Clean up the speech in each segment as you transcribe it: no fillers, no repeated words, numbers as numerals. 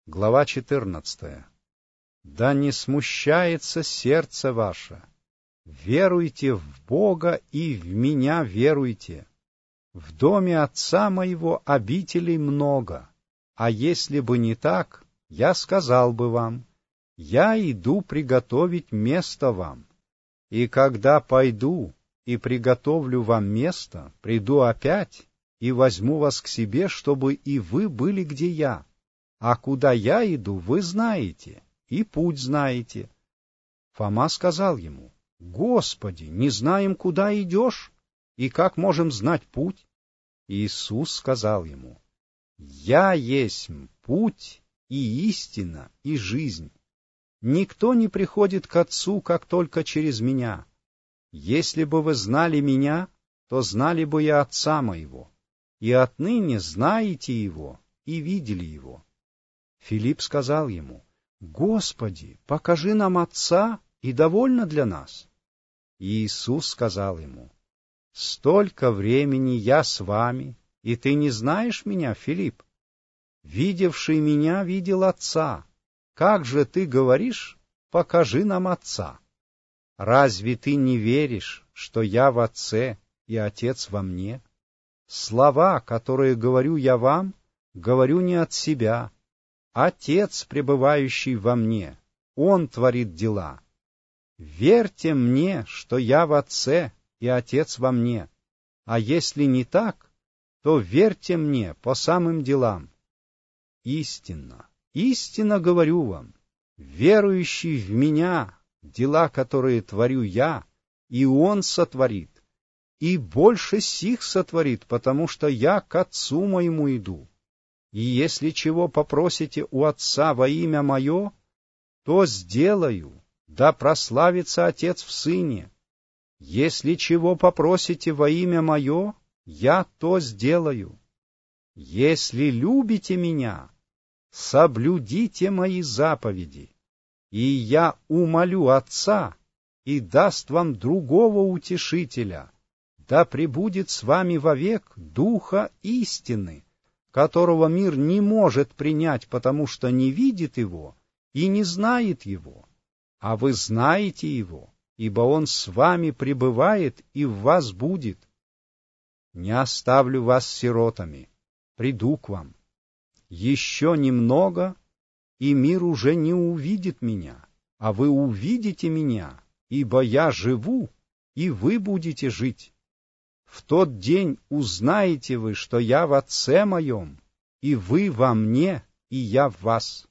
Глава 14. Да не смущается сердце ваше. Веруйте в Бога и в меня веруйте. В доме Отца моего обителей много, а если бы не так, я сказал бы вам, я иду приготовить место вам. И когда пойду и приготовлю вам место, приду опять и возьму вас к себе, чтобы и вы были, где я. А куда я иду, вы знаете, и путь знаете. Фома сказал ему: Господи, не знаем, куда идешь, и как можем знать путь? Иисус сказал ему: Я есть путь и истина и жизнь. Никто не приходит к Отцу, как только через меня. Если бы вы знали меня, то знали бы и Отца моего, и отныне знаете его и видели его. Филипп сказал ему: Господи, покажи нам Отца, и довольно для нас. И Иисус сказал ему: Столько времени я с вами, и ты не знаешь меня, Филипп? Видевший меня видел Отца. Как же ты говоришь: покажи нам Отца? Разве ты не веришь, что я в Отце и Отец во мне? Слова, которые говорю я вам, говорю не от себя. Отец, пребывающий во мне, Он творит дела. Верьте мне, что я в Отце и Отец во мне. А если не так, то верьте мне по самым делам. Истинно, истинно говорю вам, верующий в меня, дела, которые творю я, и Он сотворит, и больше сих сотворит, потому что я к Отцу моему иду. И если чего попросите у Отца во имя Мое, то сделаю, да прославится Отец в Сыне. Если чего попросите во имя Мое, я то сделаю. Если любите Меня, соблюдите Мои заповеди, и я умолю Отца, и даст вам другого утешителя, да пребудет с вами вовек Духа истины, которого мир не может принять, потому что не видит Его и не знает Его. А вы знаете Его, ибо Он с вами пребывает и в вас будет. Не оставлю вас сиротами, приду к вам. Еще немного, и мир уже не увидит Меня, а вы увидите Меня, ибо я живу, и вы будете жить. В тот день узнаете вы, что я в Отце Моем, и вы во мне, и я в вас.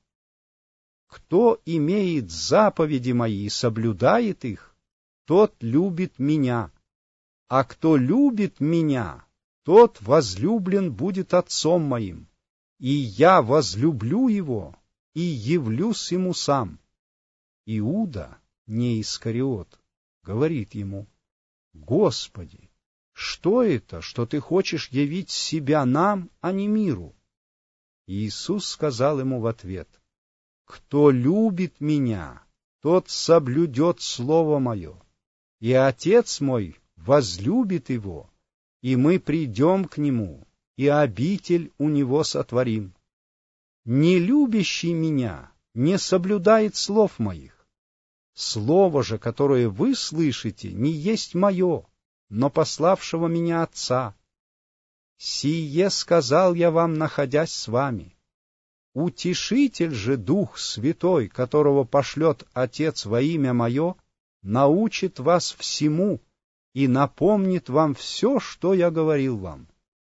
Кто имеет заповеди Мои и соблюдает их, тот любит Меня, а кто любит Меня, тот возлюблен будет Отцом Моим, и я возлюблю его и явлюсь ему сам. Иуда, не Искариот, говорит ему: Господи, что это, что ты хочешь явить себя нам, а не миру? Иисус сказал ему в ответ: Кто любит Меня, тот соблюдет Слово Мое, и Отец Мой возлюбит его, и мы придем к Нему, и обитель у Него сотворим. Не любящий Меня не соблюдает слов Моих. Слово же, которое вы слышите, не есть Мое, но пославшего Меня Отца. Сие сказал я вам, находясь с вами. Утешитель же Дух Святой, которого пошлет Отец во имя Мое, научит вас всему и напомнит вам все, что я говорил вам.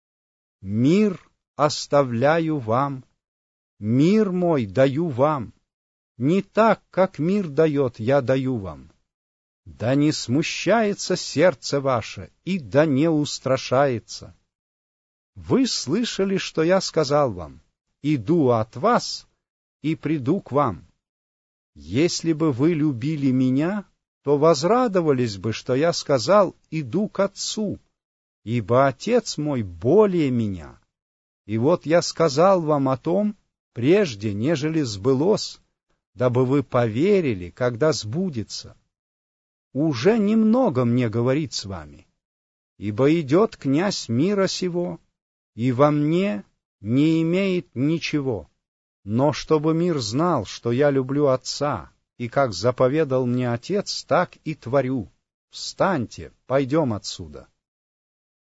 Мир оставляю вам, мир мой даю вам. Не так, как мир дает, я даю вам. Да не смущается сердце ваше, и да не устрашается. Вы слышали, что я сказал вам: иду от вас и приду к вам. Если бы вы любили Меня, то возрадовались бы, что я сказал: иду к Отцу, ибо Отец мой более Меня. И вот я сказал вам о том, прежде, нежели сбылось, дабы вы поверили, когда сбудется. Уже немного мне говорить с вами, ибо идет князь мира сего, и во мне не имеет ничего. Но чтобы мир знал, что я люблю Отца, и как заповедал мне Отец, так и творю. Встаньте, пойдем отсюда.